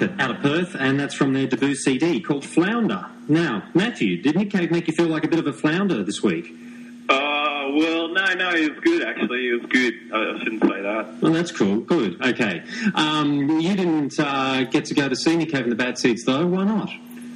it, out of Perth, and that's from their debut CD called Flounder. Now, Matthew, did Nick Cave make you feel like a bit of a flounder this week? Well, no, it was good, actually. It was good. I shouldn't say that. Well, that's cool. Good. Okay. You didn't get to go to see Nick Cave in the Bad Seeds, though. Why not?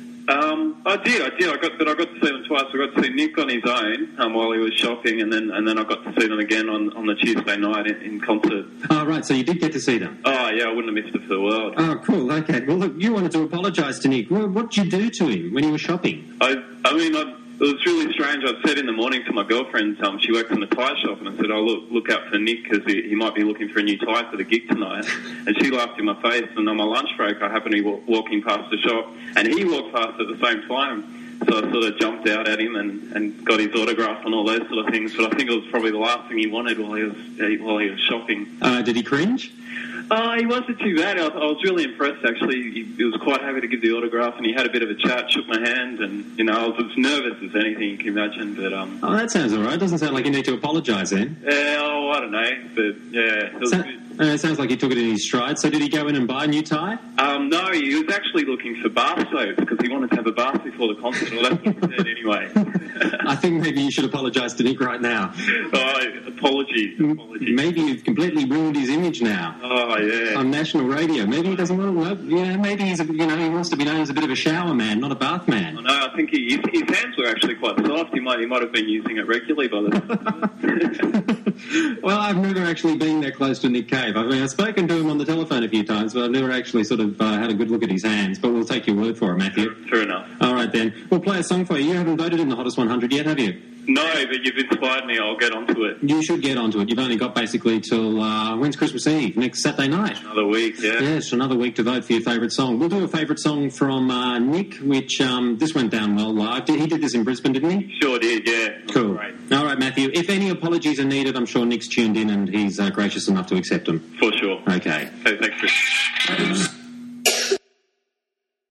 I did. I got to see them twice. I got to see Nick on his own while he was shopping, and then I got to see them again on the Tuesday night in concert. Oh, right. So you did get to see them? Oh, yeah. I wouldn't have missed it for the world. Oh, cool. Okay. Well, look, you wanted to apologise to Nick. What did you do to him when he was shopping? It was really strange. I'd said in the morning to my girlfriend, she works in a tyre shop, and I said, look out for Nick because he might be looking for a new tyre for the gig tonight. And she laughed in my face, and on my lunch break, I happened to be walking past the shop, and he walked past at the same time. So I sort of jumped out at him and got his autograph and all those sort of things. But I think it was probably the last thing he wanted while he was shopping. Did he cringe? He wasn't too bad. I was really impressed, actually. He was quite happy to give the autograph, and he had a bit of a chat, shook my hand, and, I was as nervous as anything you can imagine. But Oh, that sounds all right. It doesn't sound like you need to apologise then. I don't know. But, yeah, it was good. It sounds like he took it in his stride. So did he go in and buy a new tie? No, he was actually looking for bath soaps because he wanted to have a bath before the concert. Well, that's what he said anyway. I think maybe you should apologise to Nick right now. Apologies. Maybe you've completely ruined his image now. Oh, yeah. On national radio. Maybe he doesn't want to know. Yeah, maybe he's, he wants to be known as a bit of a shower man, not a bath man. I know. I think his hands were actually quite soft. He might have been using it regularly by the Well, I've never actually been that close to Nick Cave. I've spoken to him on the telephone a few times, but I've never actually sort of had a good look at his hands. But we'll take your word for it, Matthew. Fair enough. All right, then. We'll play a song for you. You haven't voted in the Hottest 100 yet, have you? No, but you've inspired me. I'll get onto it. You should get onto it. You've only got basically till, when's Christmas Eve? Next Saturday night. Another week, yeah. Yes, another week to vote for your favourite song. We'll do a favourite song from Nick, which this went down well live. He did this in Brisbane, didn't he? Sure did, yeah. Cool. Great. All right, Matthew. If any apologies are needed, I'm sure Nick's tuned in and he's gracious enough to accept them. For sure. Okay. Okay, thanks, Chris.